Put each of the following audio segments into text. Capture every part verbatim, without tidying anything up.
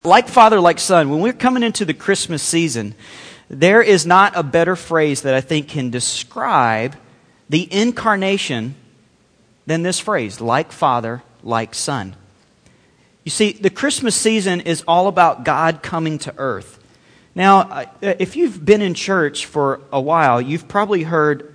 Like father, like son, when we're coming into the Christmas season, there is not a better phrase that I think can describe the incarnation than this phrase, like father, like son. You see, the Christmas season is all about God coming to earth. Now, if you've been in church for a while, you've probably heard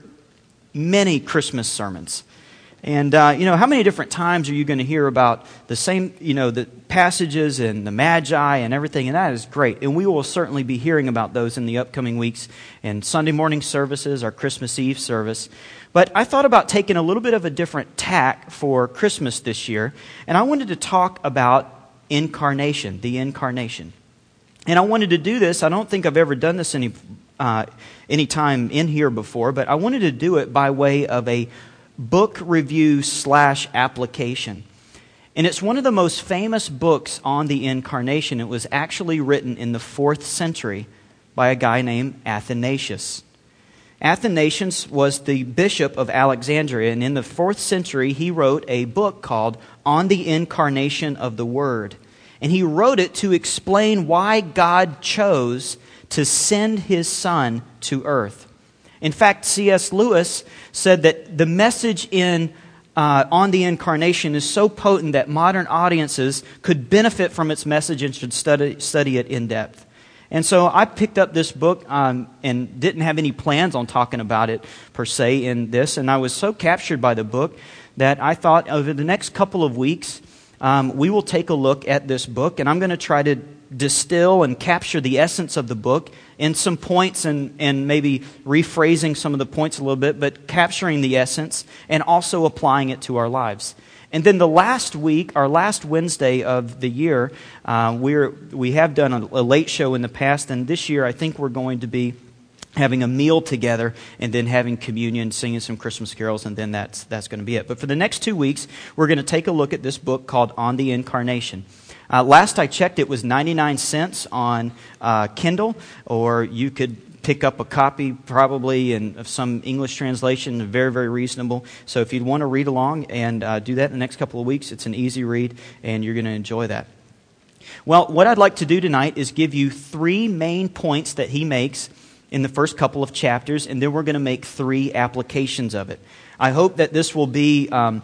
many Christmas sermons. And, uh, you know, how many different times are you going to hear about the same, you know, the passages and the Magi and everything? And that is great. And we will certainly be hearing about those in the upcoming weeks and Sunday morning services, our Christmas Eve service. But I thought about taking a little bit of a different tack for Christmas this year. And I wanted to talk about incarnation, the incarnation. And I wanted to do this. I don't think I've ever done this any, uh, any time in here before, but I wanted to do it by way of a book review slash application. And it's one of the most famous books on the incarnation. It was actually written in the fourth century by a guy named Athanasius. Athanasius was the bishop of Alexandria, and in the fourth century he wrote a book called On the Incarnation of the Word. And he wrote it to explain why God chose to send His Son to earth. In fact, C S Lewis said that the message in uh, On the Incarnation is so potent that modern audiences could benefit from its message and should study, study it in depth. And so I picked up this book um, and didn't have any plans on talking about it per se in this. And I was so captured by the book that I thought over the next couple of weeks, um, we will take a look at this book. And I'm going to try to distill and capture the essence of the book in some points and, and maybe rephrasing some of the points a little bit, but capturing the essence and also applying it to our lives. And then the last week, our last Wednesday of the year, uh, we're, we have done a, a late show in the past, and this year I think we're going to be having a meal together and then having communion, singing some Christmas carols, and then that's, that's going to be it. But for the next two weeks, we're going to take a look at this book called On the Incarnation. Uh, last I checked, it was ninety-nine cents on uh, Kindle, or you could pick up a copy probably in, of some English translation, very, very reasonable. So if you'd want to read along and uh, do that in the next couple of weeks, it's an easy read, and you're going to enjoy that. Well, what I'd like to do tonight is give you three main points that he makes in the first couple of chapters, and then we're going to make three applications of it. I hope that this will be Um,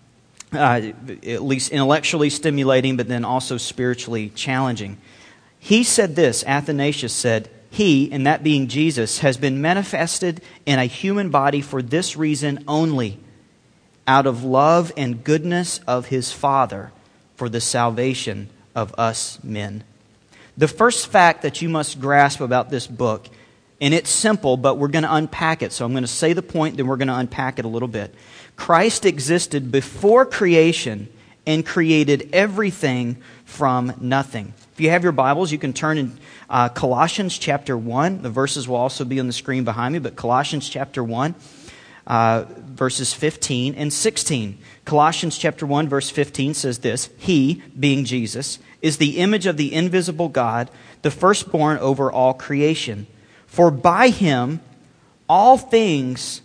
Uh, at least intellectually stimulating, but then also spiritually challenging. He said this, Athanasius said, He, and that being Jesus, has been manifested in a human body for this reason only, out of love and goodness of His Father, for the salvation of us men. The first fact that you must grasp about this book, and it's simple, but we're going to unpack it. So I'm going to say the point, then we're going to unpack it a little bit. Christ existed before creation and created everything from nothing. If you have your Bibles, you can turn in uh, Colossians chapter one. The verses will also be on the screen behind me, but Colossians chapter one, uh, verses fifteen and sixteen. Colossians chapter one, verse fifteen says this, He, being Jesus, is the image of the invisible God, the firstborn over all creation. For by Him all things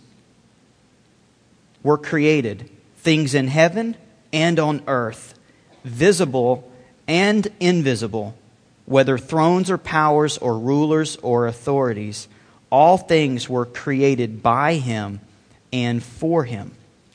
were created, things in heaven and on earth, visible and invisible, whether thrones or powers or rulers or authorities. All things were created by Him and for Him.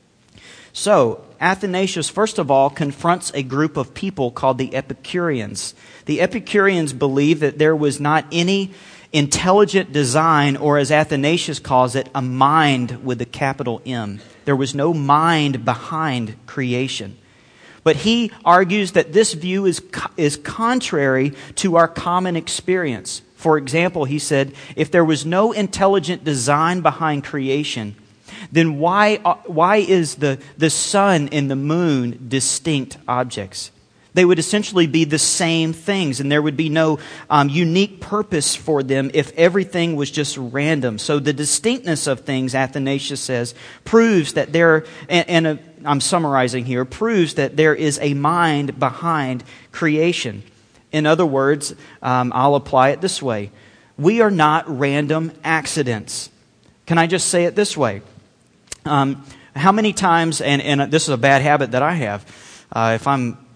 So, Athanasius, first of all, confronts a group of people called the Epicureans. The Epicureans believed that there was not any intelligent design, or as Athanasius calls it, a mind with a capital M. There was no mind behind creation. But he argues that this view is, is contrary to our common experience. For example, he said, if there was no intelligent design behind creation, then why, why is the, the sun and the moon distinct objects? They would essentially be the same things, and there would be no um, unique purpose for them if everything was just random. So the distinctness of things, Athanasius says, proves that there, and, and uh, I'm summarizing here, proves that there is a mind behind creation. In other words, um, I'll apply it this way. We are not random accidents. Can I just say it this way? Um, how many times, and, and this is a bad habit that I have, uh, if I'm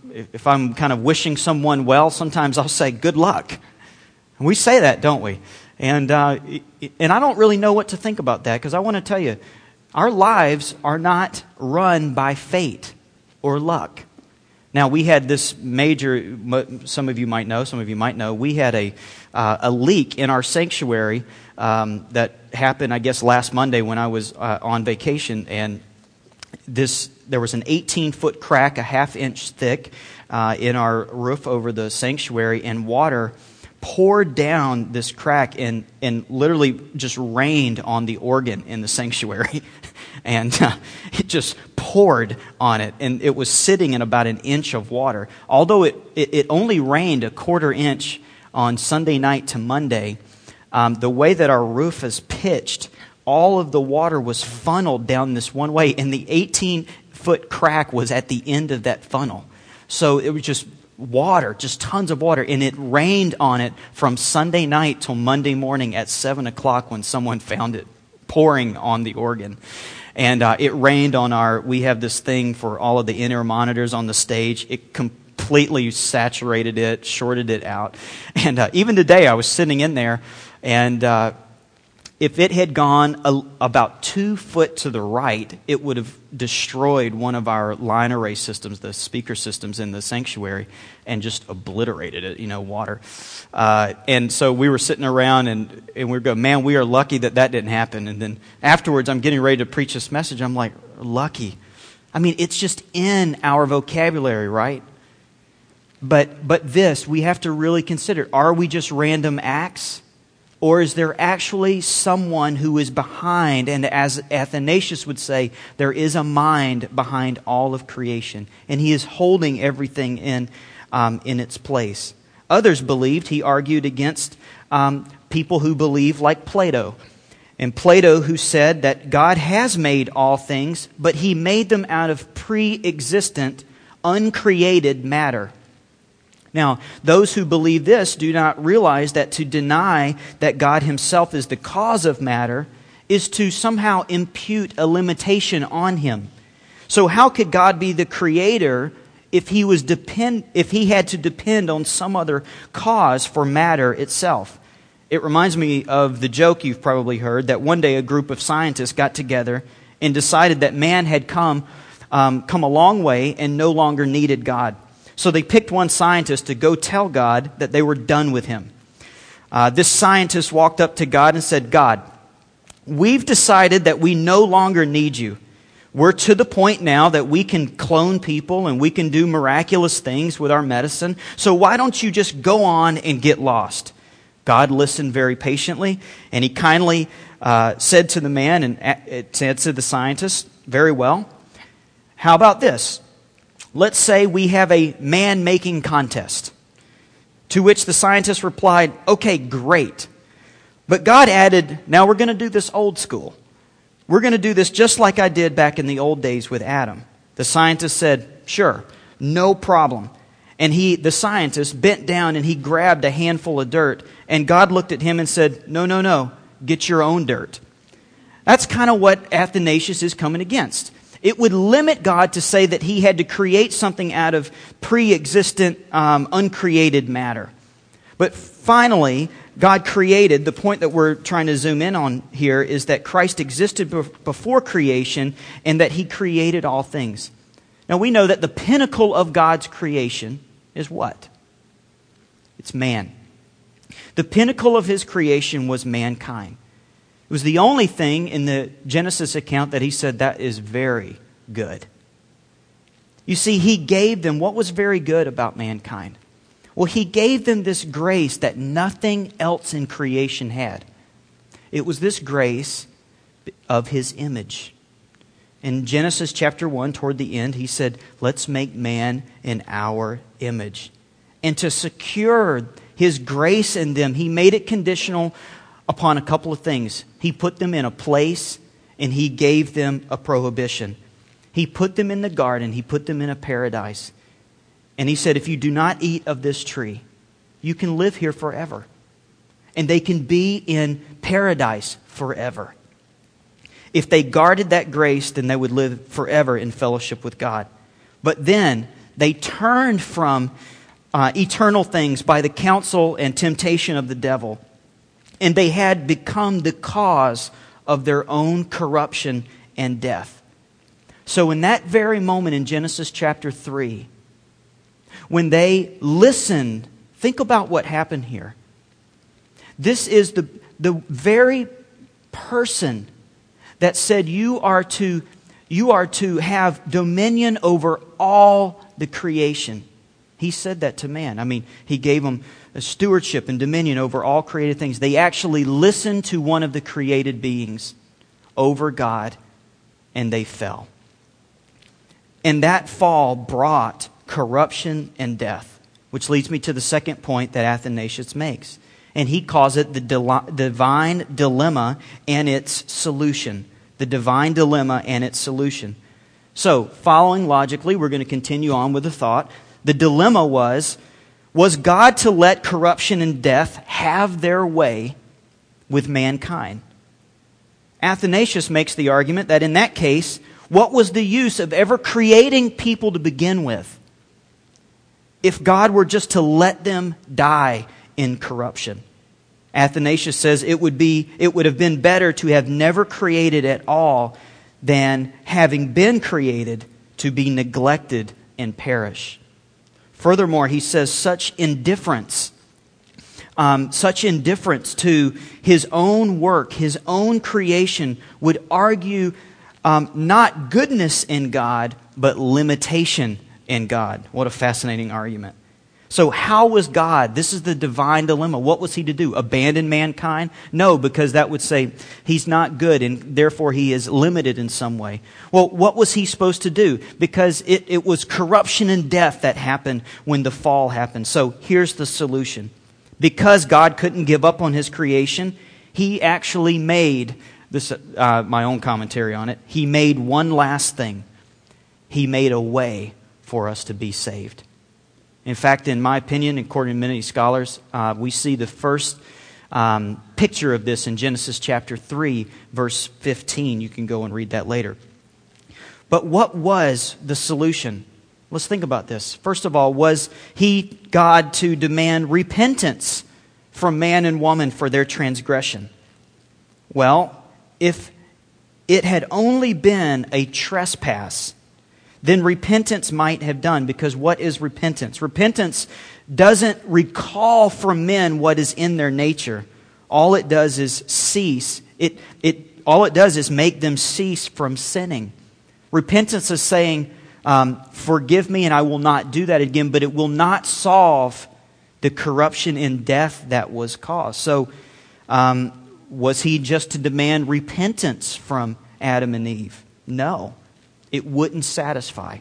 if I'm kind of wishing someone well, sometimes I'll say, good luck. And we say that, don't we? And, uh, and I don't really know what to think about that, because I want to tell you, our lives are not run by fate or luck. Now, we had this major, some of you might know, some of you might know, we had a uh, a leak in our sanctuary um, that happened, I guess, last Monday when I was uh, on vacation. And this there was an eighteen-foot crack, a half inch thick, uh, in our roof over the sanctuary, and water poured down this crack and, and literally just rained on the organ in the sanctuary. And uh, it just poured on it, and it was sitting in about an inch of water. Although it, it, it only rained a quarter inch on Sunday night to Monday, um, the way that our roof is pitched, all of the water was funneled down this one way, and the eighteen-foot crack was at the end of that funnel. So it was just water, just tons of water, and it rained on it from Sunday night till Monday morning at seven o'clock when someone found it pouring on the organ. And uh, it rained on our, we have this thing for all of the in-ear monitors on the stage. It completely saturated it, shorted it out. And uh, even today I was sitting in there, and uh, if it had gone a, about two foot to the right, it would have destroyed one of our line array systems, the speaker systems in the sanctuary, and just obliterated it, you know, water. Uh, and so we were sitting around, and, and we were going, man, we are lucky that that didn't happen. And then afterwards, I'm getting ready to preach this message. I'm like, lucky. I mean, it's just in our vocabulary, right? But but this, we have to really consider. Are we just random acts? Or is there actually someone who is behind, and as Athanasius would say, there is a mind behind all of creation, and he is holding everything in um, in its place. Others believed, he argued against um, people who believe like Plato. And Plato, who said that God has made all things, but he made them out of pre-existent, uncreated matter. Now, those who believe this do not realize that to deny that God himself is the cause of matter is to somehow impute a limitation on him. So how could God be the creator if he was depend if he had to depend on some other cause for matter itself? It reminds me of the joke you've probably heard that one day a group of scientists got together and decided that man had come um, come a long way and no longer needed God. So they picked one scientist to go tell God that they were done with him. Uh, this scientist walked up to God and said, God, we've decided that we no longer need you. We're to the point now that we can clone people and we can do miraculous things with our medicine. So why don't you just go on and get lost? God listened very patiently, and he kindly uh, said to the man, and it said to the scientist, very well, how about this? Let's say we have a man-making contest. To which the scientist replied, okay, great. But God added, now we're going to do this old school. We're going to do this just like I did back in the old days with Adam. The scientist said, sure, no problem. And he, the scientist, bent down and he grabbed a handful of dirt. And God looked at him and said, no, no, no, get your own dirt. That's kind of what Athanasius is coming against. It would limit God to say that he had to create something out of pre-existent, um, uncreated matter. But finally, God created, the point that we're trying to zoom in on here is that Christ existed before creation and that he created all things. Now we know that the pinnacle of God's creation is what? It's man. The pinnacle of his creation was mankind. It was the only thing in the Genesis account that he said that is very good. You see, he gave them what was very good about mankind. Well, he gave them this grace that nothing else in creation had. It was this grace of his image. In Genesis chapter one, toward the end, he said, let's make man in our image. And to secure his grace in them, he made it conditional upon a couple of things. He put them in a place and he gave them a prohibition. He put them in the garden. He put them in a paradise. And he said, if you do not eat of this tree, you can live here forever. And they can be in paradise forever. If they guarded that grace, then they would live forever in fellowship with God. But then They turned from uh, eternal things by the counsel and temptation of the devil. And they had become the cause of their own corruption and death. So in that very moment in Genesis chapter three, when they listened, think about what happened here. This is the, the very person that said you are to, you are to have dominion over all the creation. He said that to man. I mean, he gave them a stewardship and dominion over all created things. They actually listened to one of the created beings over God, and they fell. And that fall brought corruption and death, which leads me to the second point that Athanasius makes. And he calls it the divine dilemma and its solution. The divine dilemma and its solution. So, following logically, we're going to continue on with the thought. The dilemma was, was God to let corruption and death have their way with mankind? Athanasius makes the argument that in that case, what was the use of ever creating people to begin with if God were just to let them die in corruption? Athanasius says it would be, it would have been better to have never created at all than having been created to be neglected and perish. Furthermore, he says such indifference, um, such indifference to his own work, his own creation, would argue um, not goodness in God, but limitation in God. What a fascinating argument. So how was God, this is the divine dilemma, what was he to do? Abandon mankind? No, because that would say he's not good and therefore he is limited in some way. Well, what was he supposed to do? Because it, it was corruption and death that happened when the fall happened. So here's the solution. Because God couldn't give up on his creation, he actually made, this uh, my own commentary on it, he made one last thing. He made a way for us to be saved. In fact, in my opinion, according to many scholars, uh, we see the first um, picture of this in Genesis chapter three, verse fifteen. You can go and read that later. But what was the solution? Let's think about this. First of all, was he, God, to demand repentance from man and woman for their transgression? Well, if it had only been a trespass, then repentance might have done, because what is repentance? Repentance doesn't recall from men what is in their nature. All it does is cease. It, it, all it does is make them cease from sinning. Repentance is saying, um, forgive me and I will not do that again, but it will not solve the corruption and death that was caused. So, um, was he just to demand repentance from Adam and Eve? No. It wouldn't satisfy.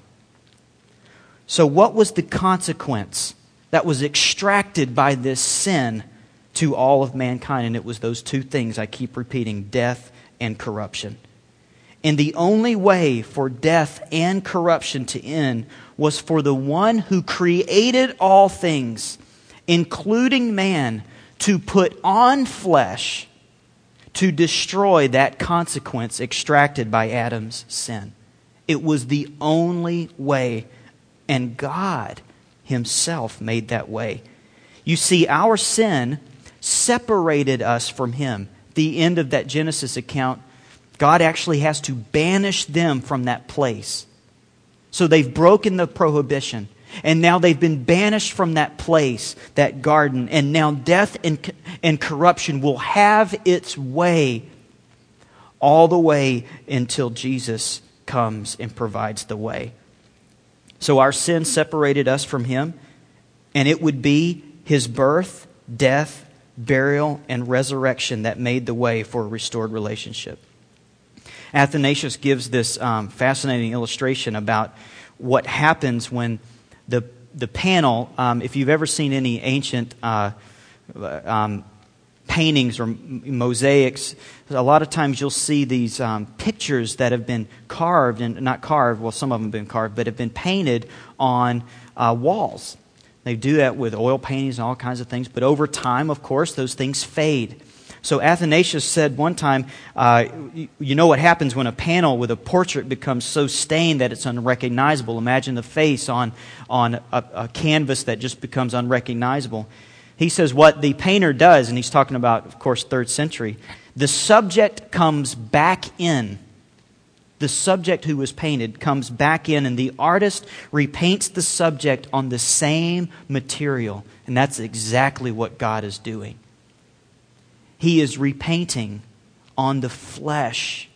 So what was the consequence that was extracted by this sin to all of mankind? And it was those two things I keep repeating, death and corruption. And the only way for death and corruption to end was for the one who created all things, including man, to put on flesh to destroy that consequence extracted by Adam's sin. It was the only way, and God himself made that way. You see, our sin separated us from him. The end of that Genesis account, God actually has to banish them from that place. So they've broken the prohibition, and now they've been banished from that place, that garden, and now death and, and corruption will have its way all the way until Jesus comes and provides the way. So our sin separated us from him, and it would be his birth, death, burial, and resurrection that made the way for a restored relationship. Athanasius gives this um, fascinating illustration about what happens when the the panel, um, if you've ever seen any ancient uh, um, paintings or mosaics, a lot of times you'll see these um, pictures that have been carved, and not carved, well, some of them have been carved, but have been painted on uh, walls. They do that with oil paintings and all kinds of things, but over time, of course, those things fade. So Athanasius said one time, uh, you know what happens when a panel with a portrait becomes so stained that it's unrecognizable. Imagine the face on, on a, a canvas that just becomes unrecognizable. He says what the painter does, and he's talking about, of course, third century, the subject comes back in. The subject who was painted comes back in, and the artist repaints the subject on the same material. And that's exactly what God is doing. He is repainting on the flesh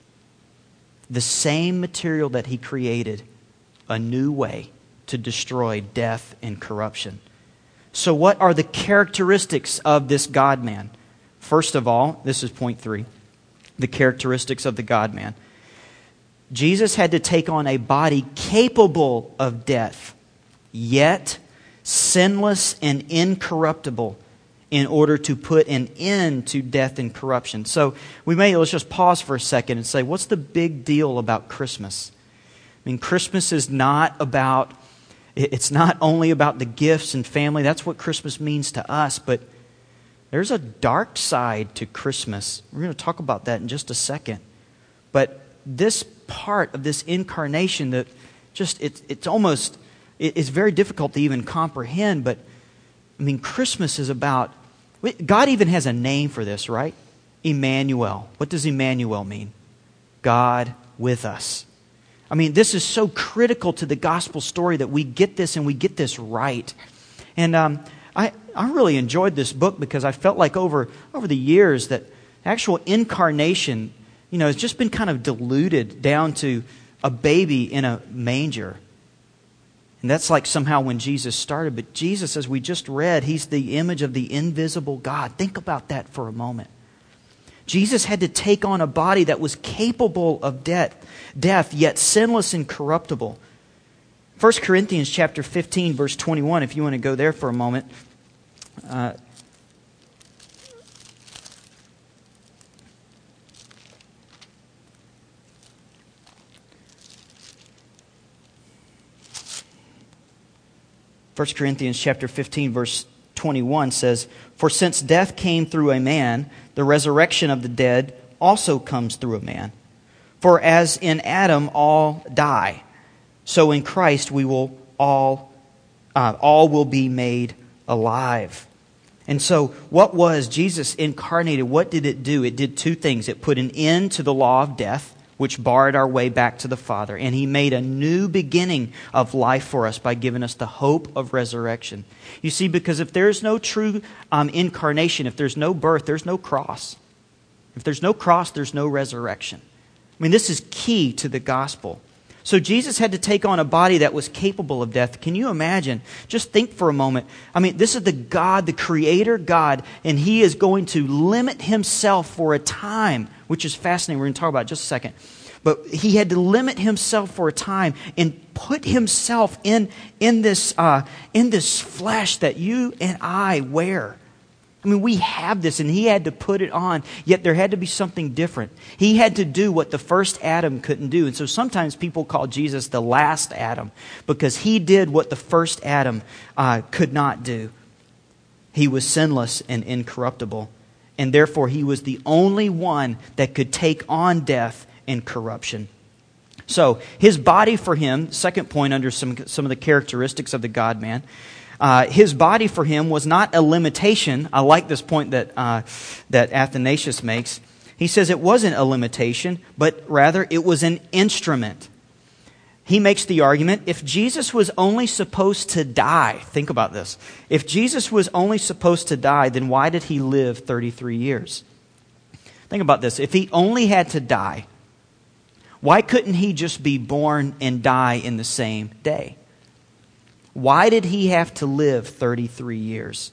the same material that He created, a new way to destroy death and corruption. So what are the characteristics of this God-man? First of all, this is point three, the characteristics of the God-man. Jesus had to take on a body capable of death, yet sinless and incorruptible, in order to put an end to death and corruption. So we may, let's just pause for a second and say, what's the big deal about Christmas? I mean, Christmas is not about, it's not only about the gifts and family. That's what Christmas means to us, but there's a dark side to Christmas. We're going to talk about that in just a second. But this part of this incarnation that just, it, it's almost, it, it's very difficult to even comprehend, but I mean, Christmas is about, God even has a name for this, right? Emmanuel. What does Emmanuel mean? God with us. I mean, this is so critical to the gospel story that we get this and we get this right. And um, I, I really enjoyed this book because I felt like over, over the years that actual incarnation, you know, has just been kind of diluted down to a baby in a manger. And that's like somehow when Jesus started. But Jesus, as we just read, He's the image of the invisible God. Think about that for a moment. Jesus had to take on a body that was capable of death, death yet sinless and corruptible. First Corinthians chapter fifteen, verse twenty-one, if you want to go there for a moment. Uh, First Corinthians chapter fifteen, verse twenty-one says, "For since death came through a man, the resurrection of the dead also comes through a man. For as in Adam all die, so in Christ we will all, uh, all will be made alive." And so what was Jesus incarnated? What did it do? It did two things. It put an end to the law of death, which barred our way back to the Father. And He made a new beginning of life for us by giving us the hope of resurrection. You see, because if there's no true um, incarnation, if there's no birth, there's no cross. If there's no cross, there's no resurrection. I mean, this is key to the gospel. So Jesus had to take on a body that was capable of death. Can you imagine? Just think for a moment. I mean, this is the God, the Creator God, and He is going to limit Himself for a time, which is fascinating. We're going to talk about it in just a second. But He had to limit Himself for a time and put Himself in, in, this, uh, in this flesh that you and I wear. I mean, we have this, and He had to put it on, yet there had to be something different. He had to do what the first Adam couldn't do. And so sometimes people call Jesus the last Adam because He did what the first Adam uh, could not do. He was sinless and incorruptible, and therefore He was the only one that could take on death and corruption. So His body for Him, second point under some, some of the characteristics of the God-man, Uh, his body for Him was not a limitation. I like this point that uh, that Athanasius makes. He says it wasn't a limitation, but rather it was an instrument. He makes the argument, if Jesus was only supposed to die, think about this. If Jesus was only supposed to die, then why did He live thirty-three years? Think about this. If He only had to die, why couldn't He just be born and die in the same day? Why did He have to live thirty-three years?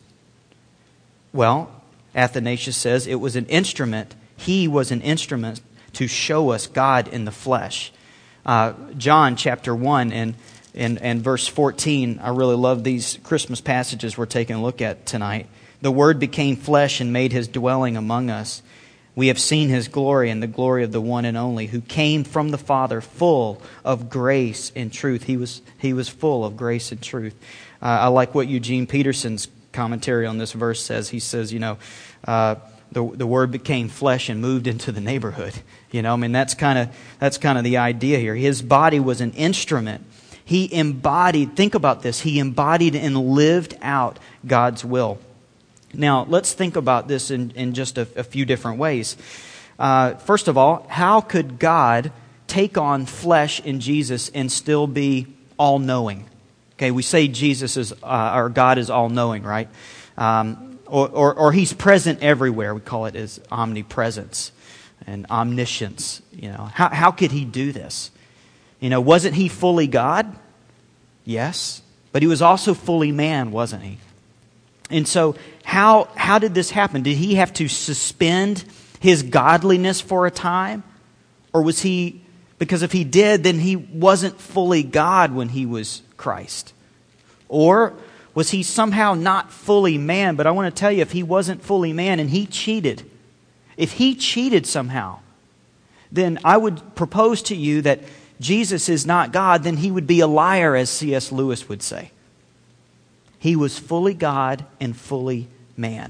Well, Athanasius says it was an instrument. He was an instrument to show us God in the flesh. Uh, John chapter one and, and, and verse fourteen, I really love these Christmas passages we're taking a look at tonight. "The Word became flesh and made His dwelling among us. We have seen His glory and the glory of the one and only, who came from the Father, full of grace and truth." He was, he was full of grace and truth. Uh, I like what Eugene Peterson's commentary on this verse says. He says, you know, uh, the the Word became flesh and moved into the neighborhood. You know, I mean, that's kind of that's kind of the idea here. His body was an instrument. He embodied, think about this, he embodied and lived out God's will. Now, let's think about this in, in just a, a few different ways. Uh, first of all, how could God take on flesh in Jesus and still be all-knowing? Okay, we say Jesus is, uh, or God is all-knowing, right? Um, or, or, or He's present everywhere. We call it His omnipresence and omniscience. You know, how how could He do this? You know, wasn't He fully God? Yes, but He was also fully man, wasn't He? And so, how how did this happen? Did He have to suspend His godliness for a time, or was He? Because if He did, then He wasn't fully God when He was Christ. Or was He somehow not fully man? But I want to tell you, if He wasn't fully man and He cheated, if He cheated somehow, then I would propose to you that Jesus is not God, then He would be a liar, as C S Lewis would say. He was fully God and fully man.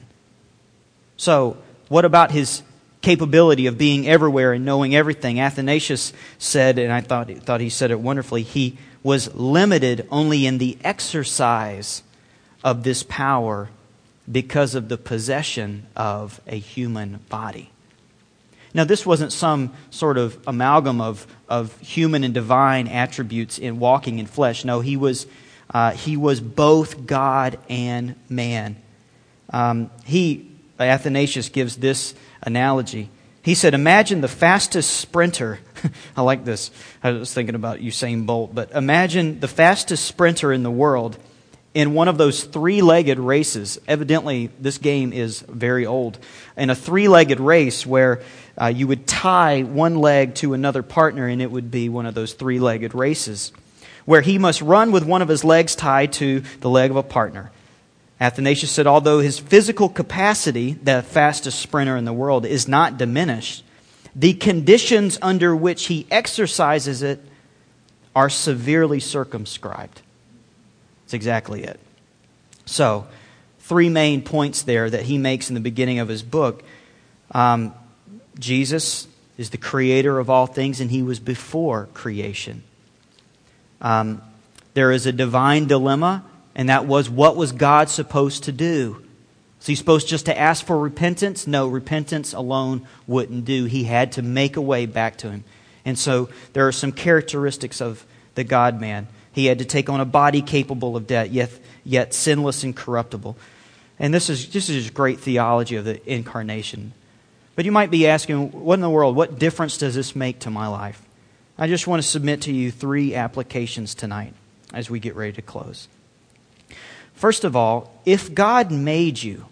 So, what about His capability of being everywhere and knowing everything? Athanasius said, and I thought, thought he said it wonderfully, He was limited only in the exercise of this power because of the possession of a human body. Now, this wasn't some sort of amalgam of, of human and divine attributes in walking in flesh. No, he was uh, he was both God and man. Um, he, Athanasius gives this analogy. He said, imagine the fastest sprinter. I like this. I was thinking about Usain Bolt. But imagine the fastest sprinter in the world in one of those three-legged races. Evidently, this game is very old. In a three-legged race where uh, you would tie one leg to another partner, and it would be one of those three-legged races, where he must run with one of his legs tied to the leg of a partner. Athanasius said, although his physical capacity, the fastest sprinter in the world, is not diminished, the conditions under which he exercises it are severely circumscribed. That's exactly it. So, three main points there that he makes in the beginning of his book. Um, Jesus is the creator of all things, and He was before creation. Um, there is a divine dilemma, and that was, what was God supposed to do? So He's supposed just to ask for repentance? No, repentance alone wouldn't do. He had to make a way back to Him. And so there are some characteristics of the God-man. He had to take on a body capable of death, yet, yet sinless and corruptible. And this is, this is just great theology of the incarnation. But you might be asking, what in the world, what difference does this make to my life? I just want to submit to you three applications tonight as we get ready to close. First of all, if God made you,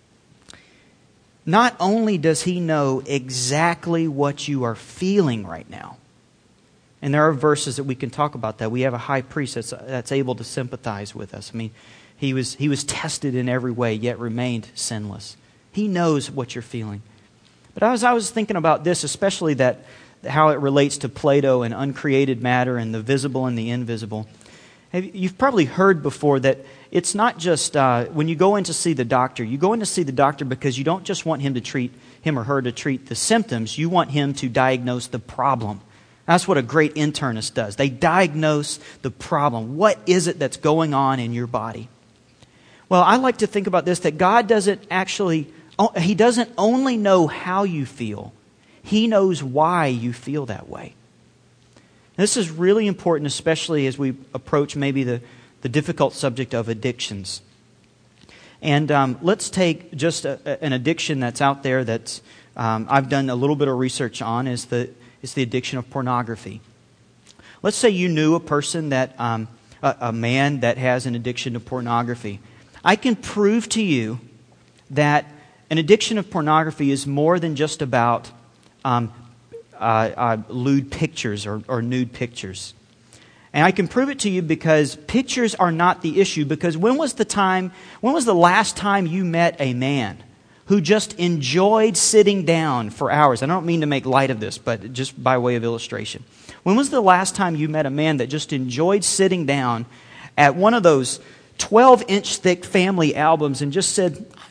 not only does He know exactly what you are feeling right now, and there are verses that we can talk about that. We have a high priest that's, that's able to sympathize with us. I mean, he was, he was tested in every way, yet remained sinless. He knows what you're feeling. But as I was thinking about this, especially that how it relates to Plato and uncreated matter and the visible and the invisible, you've probably heard before that it's not just uh, when you go in to see the doctor, you go in to see the doctor because you don't just want him to treat him or her to treat the symptoms. You want him to diagnose the problem. That's what a great internist does. They diagnose the problem. What is it that's going on in your body? Well, I like to think about this, that God doesn't actually, He doesn't only know how you feel. He knows why you feel that way. This is really important, especially as we approach maybe the, the difficult subject of addictions. And um, let's take just a, an addiction that's out there that um, I've done a little bit of research on, is the is the addiction of pornography. Let's say you knew a person that, um, a, a man that has an addiction to pornography. I can prove to you that an addiction of pornography is more than just about um, uh, uh, lewd pictures or, or nude pictures. And I can prove it to you because pictures are not the issue. Because when was the time, when was the last time you met a man who just enjoyed sitting down for hours? I don't mean to make light of this, but just by way of illustration. When was the last time you met a man that just enjoyed sitting down at one of those twelve inch thick family albums and just said,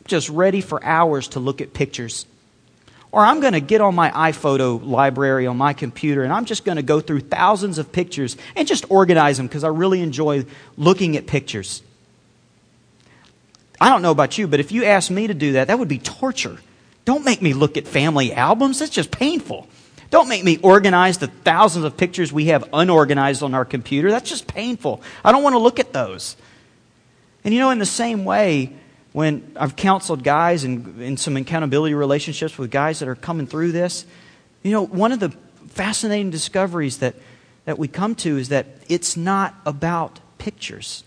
just ready for hours to look at pictures. Or I'm going to get on my iPhoto library on my computer and I'm just going to go through thousands of pictures and just organize them because I really enjoy looking at pictures. I don't know about you, but if you asked me to do that, that would be torture. Don't make me look at family albums. That's just painful. Don't make me organize the thousands of pictures we have unorganized on our computer. That's just painful. I don't want to look at those. And you know, in the same way, when I've counseled guys and in some accountability relationships with guys that are coming through this, you know, one of the fascinating discoveries that, that we come to is that it's not about pictures.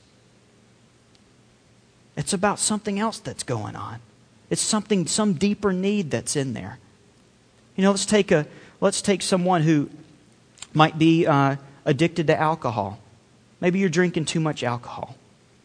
It's about something else that's going on. It's something, some deeper need that's in there. You know, let's take a let's take someone who might be uh, addicted to alcohol. Maybe you're drinking too much alcohol.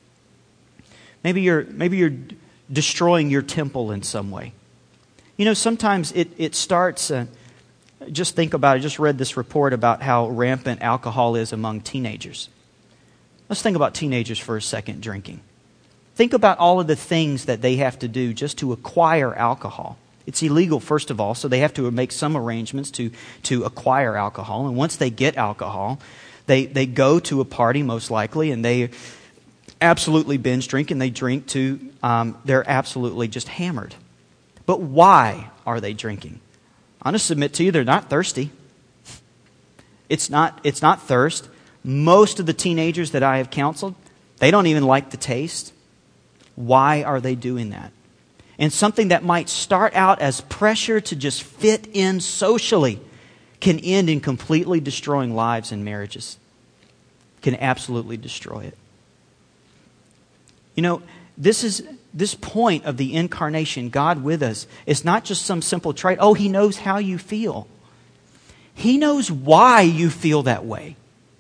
Maybe you're maybe you're destroying your temple in some way. You know, sometimes it it starts. Uh, just think about it. I just read this report about how rampant alcohol is among teenagers. Let's think about teenagers for a second drinking. Think about all of the things that they have to do just to acquire alcohol. It's illegal, first of all, so they have to make some arrangements to, to acquire alcohol. And once they get alcohol, they, they go to a party, most likely, and they absolutely binge drink, and they drink to, um, they're absolutely just hammered. But why are they drinking? I'm going to submit to you, they're not thirsty. It's not, it's not thirst. Most of the teenagers that I have counseled, they don't even like the taste. Why are they doing that? And something that might start out as pressure to just fit in socially can end in completely destroying lives and marriages. Can absolutely destroy it. You know, this is this point of the incarnation, God with us, is not just some simple trait. Oh, He knows how you feel. He knows why you feel that way.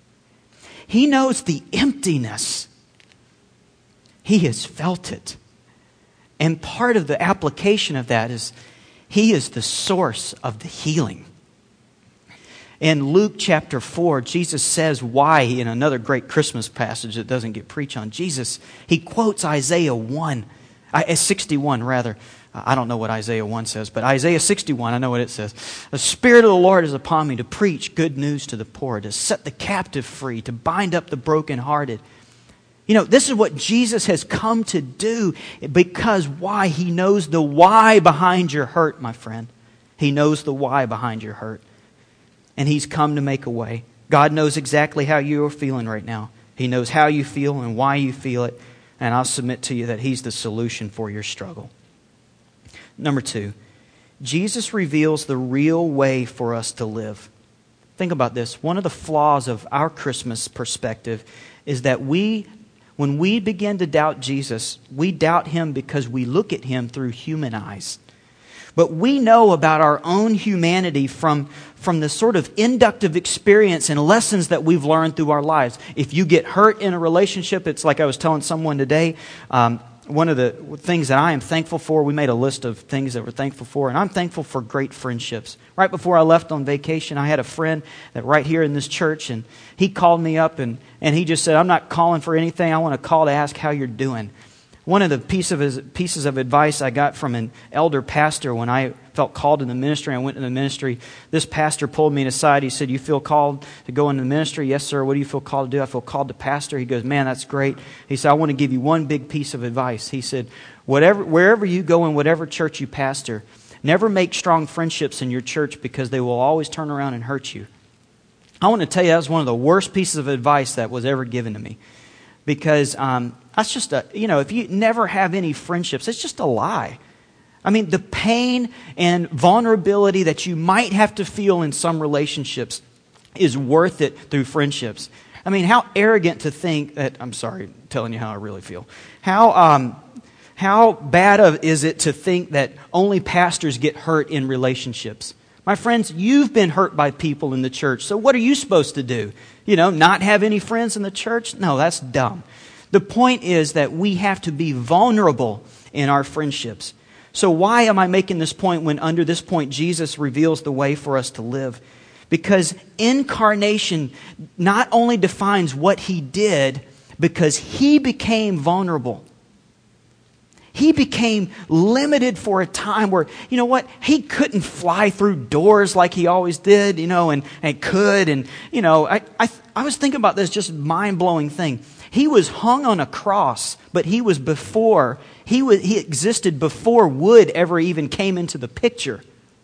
He knows the emptiness. He has felt it. And part of the application of that is He is the source of the healing. In Luke chapter four, Jesus says why, in another great Christmas passage that doesn't get preached on, Jesus, He quotes Isaiah one, uh, sixty-one rather. I don't know what Isaiah one says, but Isaiah sixty-one, I know what it says. The Spirit of the Lord is upon me to preach good news to the poor, to set the captive free, to bind up the brokenhearted. You know, this is what Jesus has come to do because why? He knows the why behind your hurt, my friend. He knows the why behind your hurt. And He's come to make a way. God knows exactly how you are feeling right now. He knows how you feel and why you feel it. And I'll submit to you that He's the solution for your struggle. Number two, Jesus reveals the real way for us to live. Think about this. One of the flaws of our Christmas perspective is that we, when we begin to doubt Jesus, we doubt Him because we look at Him through human eyes. But we know about our own humanity from, from the sort of inductive experience and lessons that we've learned through our lives. If you get hurt in a relationship, it's like I was telling someone today, um, one of the things that I am thankful for, we made a list of things that we're thankful for, and I'm thankful for great friendships. Right before I left on vacation, I had a friend that right here in this church, and he called me up, and, and he just said, I'm not calling for anything, I want to call to ask how you're doing. One of the piece of his, pieces of advice I got from an elder pastor when I felt called in the ministry, I went into the ministry, this pastor pulled me aside. He said, you feel called to go into the ministry? Yes, sir. What do you feel called to do? I feel called to pastor. He goes, man, that's great. He said, I want to give you one big piece of advice. He said, whatever, wherever you go in whatever church you pastor, never make strong friendships in your church because they will always turn around and hurt you. I want to tell you that was one of the worst pieces of advice that was ever given to me. Because um, that's just a, you know, if you never have any friendships, it's just a lie. I mean, the pain and vulnerability that you might have to feel in some relationships is worth it through friendships. I mean, how arrogant to think that, I'm sorry, telling you how I really feel. How um, how bad of is it to think that only pastors get hurt in relationships? My friends, you've been hurt by people in the church, so what are you supposed to do? You know, not have any friends in the church? No, that's dumb. The point is that we have to be vulnerable in our friendships. So why am I making this point when under this point Jesus reveals the way for us to live? Because incarnation not only defines what He did, because He became vulnerable. He became limited for a time where, you know what, he couldn't fly through doors like he always did, you know, and, and could. And, you know, I, I, I was thinking about this just mind-blowing thing. He was hung on a cross, but he was before, he was, he existed before wood ever even came into the picture.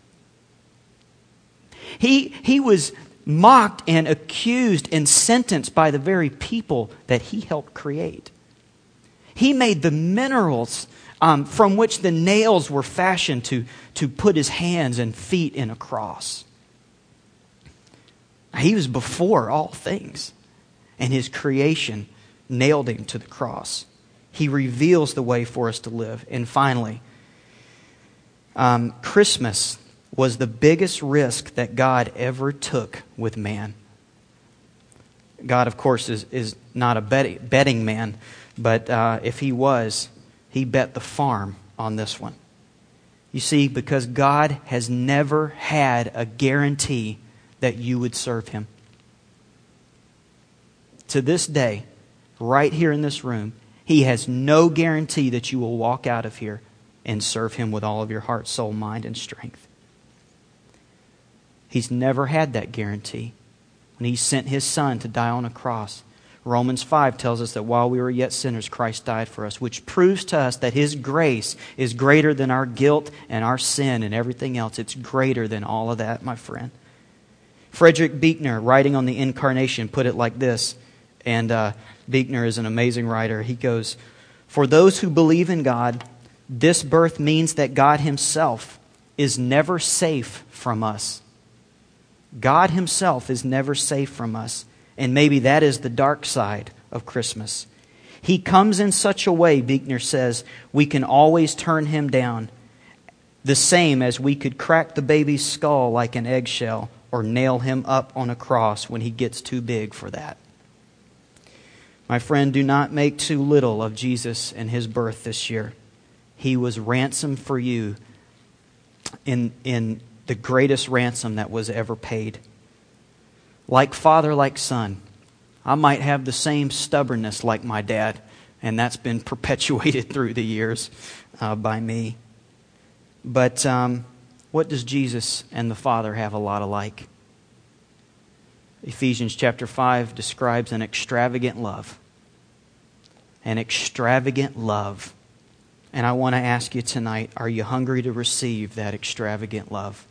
He, he was mocked and accused and sentenced by the very people that he helped create. He made the minerals um, from which the nails were fashioned to, to put his hands and feet in a cross. He was before all things, and his creation nailed him to the cross. He reveals the way for us to live. And finally, um, Christmas was the biggest risk that God ever took with man. God, of course, is, is not a bet, betting man, but uh, if he was, he bet the farm on this one. You see, because God has never had a guarantee that you would serve him. To this day, right here in this room, he has no guarantee that you will walk out of here and serve him with all of your heart, soul, mind, and strength. He's never had that guarantee. When he sent his Son to die on a cross, Romans five tells us that while we were yet sinners, Christ died for us, which proves to us that his grace is greater than our guilt and our sin and everything else. It's greater than all of that, my friend. Frederick Buechner, writing on the Incarnation, put it like this, and uh, Buechner is an amazing writer. He goes, "For those who believe in God, this birth means that God himself is never safe from us. God himself is never safe from us. And maybe that is the dark side of Christmas. He comes in such a way," Buechner says, "we can always turn him down. The same as we could crack the baby's skull like an eggshell or nail him up on a cross when he gets too big for that." My friend, do not make too little of Jesus and his birth this year. He was ransomed for you in, in the greatest ransom that was ever paid. Like father, like son. I might have the same stubbornness like my dad, and that's been perpetuated through the years uh, by me. But um, what does Jesus and the Father have a lot alike? Ephesians chapter five describes an extravagant love. An extravagant love. And I want to ask you tonight, are you hungry to receive that extravagant love?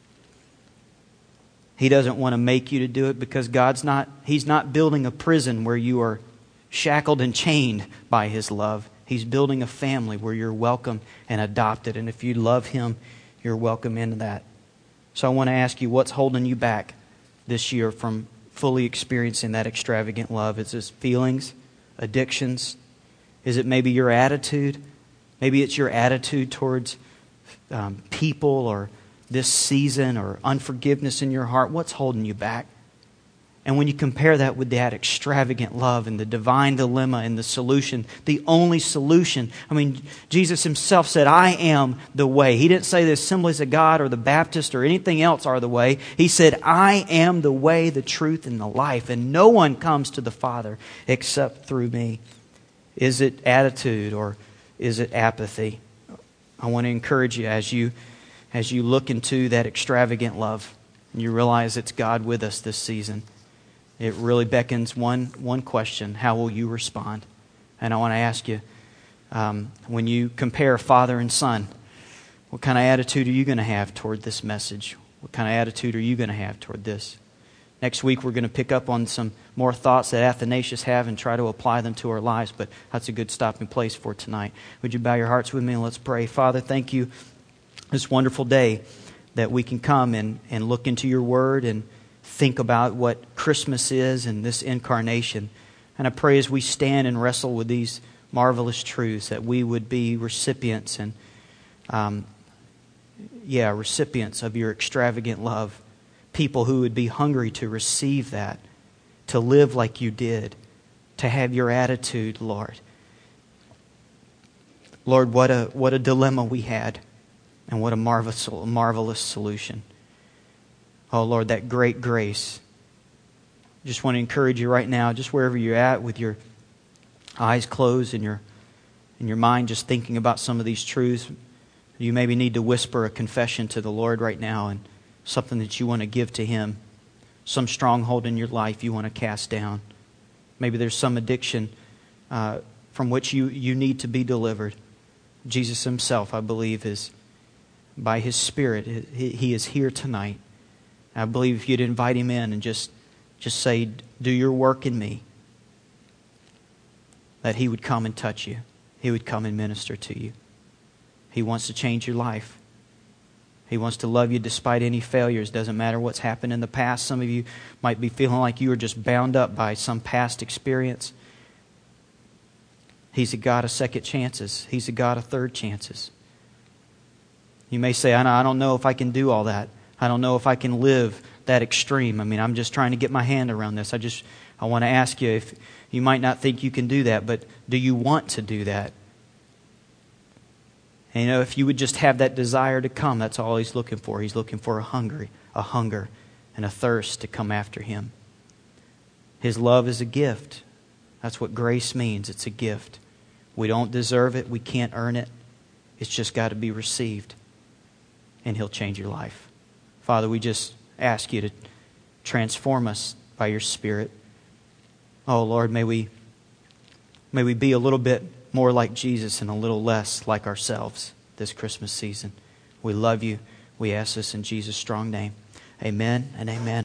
He doesn't want to make you to do it because God's not, He's not building a prison where you are shackled and chained by His love. He's building a family where you're welcome and adopted. And if you love Him, you're welcome into that. So I want to ask you, what's holding you back this year from fully experiencing that extravagant love? Is it feelings, addictions? Is it maybe your attitude? Maybe it's your attitude towards um, people or this season or unforgiveness in your heart. What's holding you back? And when you compare that with that extravagant love and the divine dilemma and the solution, the only solution. I mean, Jesus himself said, "I am the way." He didn't say the Assemblies of God or the Baptist or anything else are the way. He said, "I am the way, the truth, and the life. And no one comes to the Father except through me." Is it attitude or is it apathy? I want to encourage you as you as you look into that extravagant love and you realize it's God with us this season. It really beckons one one question: how will you respond? And I want to ask you, um, when you compare father and son, what kind of attitude are you going to have toward this message? What kind of attitude are you going to have toward this? Next week we're going to pick up on some more thoughts that Athanasius have and try to apply them to our lives, but that's a good stopping place for tonight. Would you bow your hearts with me and let's pray. Father, thank you this wonderful day that we can come and, and look into your word and think about what Christmas is and this incarnation. And I pray as we stand and wrestle with these marvelous truths that we would be recipients and, um, yeah, recipients of your extravagant love. People who would be hungry to receive that, to live like you did, to have your attitude, Lord. Lord, what a what a dilemma we had, and what a marvelous, marvelous solution. Oh, Lord, that great grace. I just want to encourage you right now, just wherever you're at with your eyes closed and your in your mind just thinking about some of these truths, you maybe need to whisper a confession to the Lord right now, and something that you want to give to Him. Some stronghold in your life you want to cast down. Maybe there's some addiction uh, from which you, you need to be delivered. Jesus Himself, I believe, is by His Spirit, He, he is here tonight. I believe if you'd invite Him in and just, just say, do your work in me, that He would come and touch you. He would come and minister to you. He wants to change your life. He wants to love you despite any failures. Doesn't matter what's happened in the past. Some of you might be feeling like you are just bound up by some past experience. He's a God of second chances. He's a God of third chances. You may say, I don't know if I can do all that. I don't know if I can live that extreme. I mean, I'm just trying to get my hand around this. I just, I want to ask you, if you might not think you can do that, but do you want to do that? And you know, if you would just have that desire to come, that's all He's looking for. He's looking for a hunger, a hunger and a thirst to come after Him. His love is a gift. That's what grace means. It's a gift. We don't deserve it. We can't earn it. It's just got to be received. And He'll change your life. Father, we just ask You to transform us by Your Spirit. Oh Lord, may we, may we be a little bit more like Jesus and a little less like ourselves this Christmas season. We love You. We ask this in Jesus' strong name. Amen and amen.